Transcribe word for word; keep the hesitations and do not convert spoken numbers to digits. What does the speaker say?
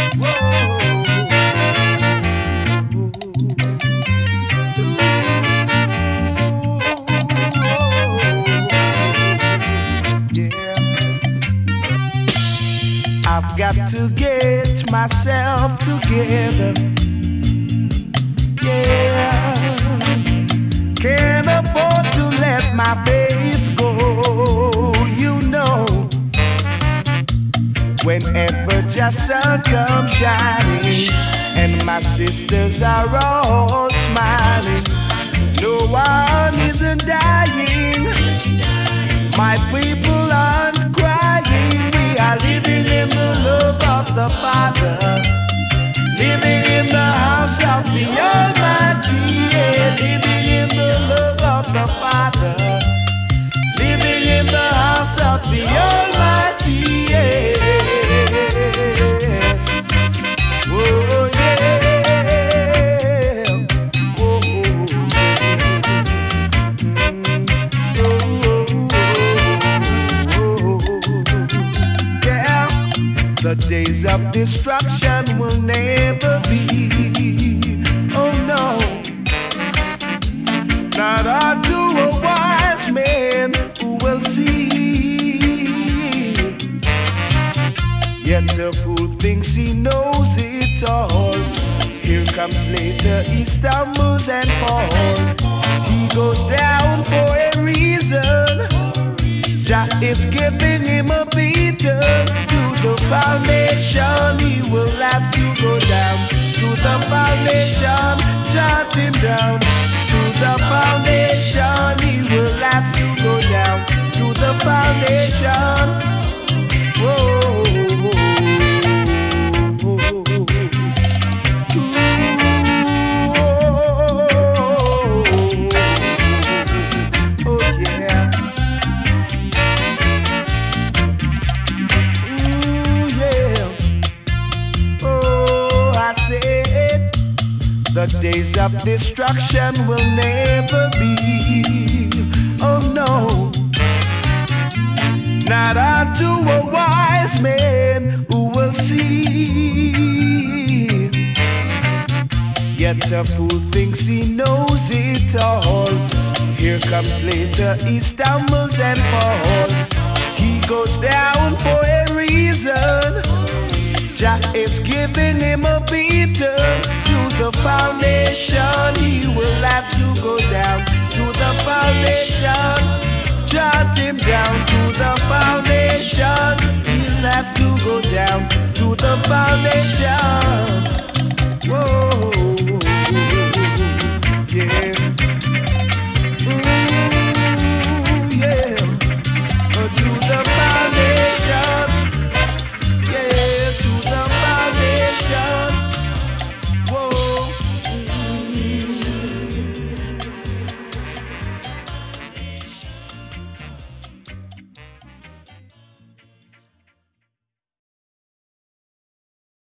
I've got to get myself together. Yeah, can't afford to let my faith go. You know, whenever just sun comes shining and my sisters are all smiling, no one isn't dying. My people aren't crying. We are living in the love of the Father, living in the house of the Almighty, yeah. Living in the love of the Father, living in the house of the Almighty, yeah. Oh, yeah. Oh, yeah. The days of destruction will never be. Oh no, not unto a wise man who will see. Yet a fool thinks he knows it all. Here comes later, he stumbles and falls. He goes down for a reason. Jah is giving him a beating. To the foundation, he will have to go down. To the foundation, jot him down. To the foundation, he will have to go down. To the foundation. Whoa. The days of destruction will never be. Oh no, not unto a wise man who will see. Yet a fool thinks he knows it all. Here comes later, he stumbles and falls. He goes down for a reason. Jah is giving him a beating. To the foundation, he will have to go down. To the foundation, jot him down. To the foundation, he'll have to go down. To the foundation. Whoa.